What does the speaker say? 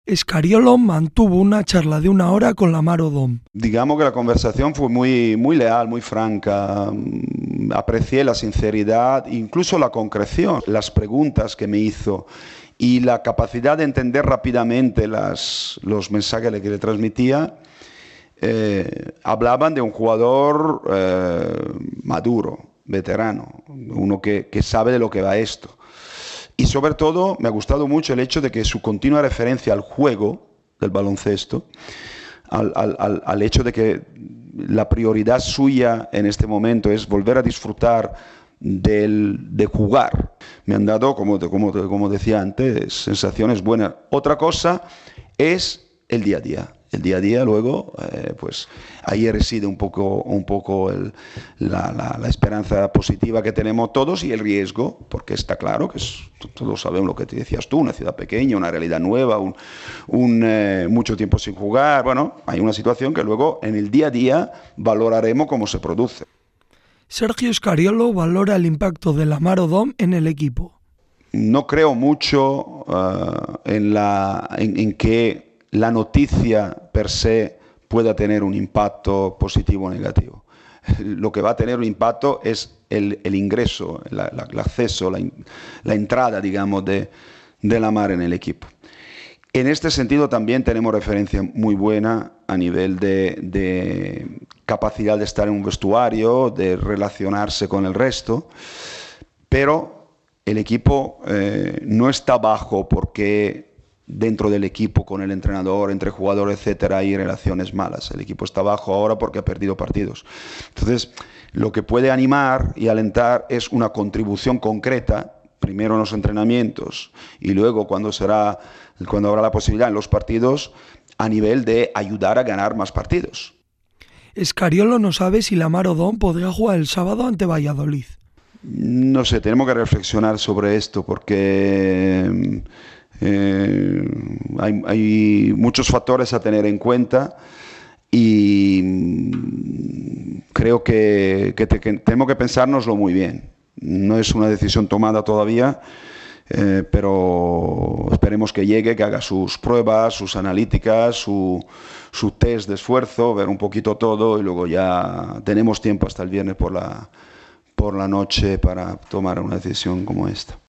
Scariolo mantuvo una charla de 1 hora con Lamar Odom. Digamos que la conversación fue muy leal, muy franca. Aprecié la sinceridad, incluso la concreción, las preguntas que me hizo y la capacidad de entender rápidamente los mensajes que le transmitía. Hablaban de un jugador maduro, veterano, uno que sabe de lo que va esto. Y sobre todo me ha gustado mucho el hecho de que su continua referencia al juego del baloncesto, al hecho de que la prioridad suya en este momento es volver a disfrutar de jugar. Me han dado, como decía antes, sensaciones buenas. Otra cosa es el día a día. El día a día luego, pues ahí reside un poco la esperanza positiva que tenemos todos y el riesgo, porque está claro que todos sabemos lo que te decías tú, una ciudad pequeña, una realidad nueva, mucho tiempo sin jugar. Bueno, hay una situación que luego en el día a día valoraremos cómo se produce. Sergio Scariolo valora el impacto de Lamar Odom en el equipo. No creo mucho en que la noticia per se pueda tener un impacto positivo o negativo. Lo que va a tener un impacto es el ingreso, el acceso, la entrada, digamos, de Lamar en el equipo. En este sentido también tenemos referencia muy buena a nivel de capacidad de estar en un vestuario, de relacionarse con el resto, pero el equipo no está bajo porque dentro del equipo, con el entrenador, entre jugadores, etcétera, hay relaciones malas. El equipo está bajo ahora porque ha perdido partidos. Entonces, lo que puede animar y alentar es una contribución concreta, primero en los entrenamientos y luego cuando habrá la posibilidad en los partidos, a nivel de ayudar a ganar más partidos. Scariolo no sabe si Lamar Odom podrá jugar el sábado ante Valladolid. No sé, tenemos que reflexionar sobre esto porque hay muchos factores a tener en cuenta y creo que tenemos que pensárnoslo muy bien. No es una decisión tomada todavía, pero esperemos que llegue, que haga sus pruebas, sus analíticas, su test de esfuerzo, ver un poquito todo y luego ya tenemos tiempo hasta el viernes por la noche para tomar una decisión como esta.